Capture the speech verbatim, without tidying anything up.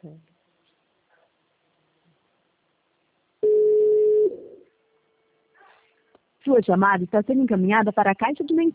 Sua chamada está sendo encaminhada para a caixa de mensagens.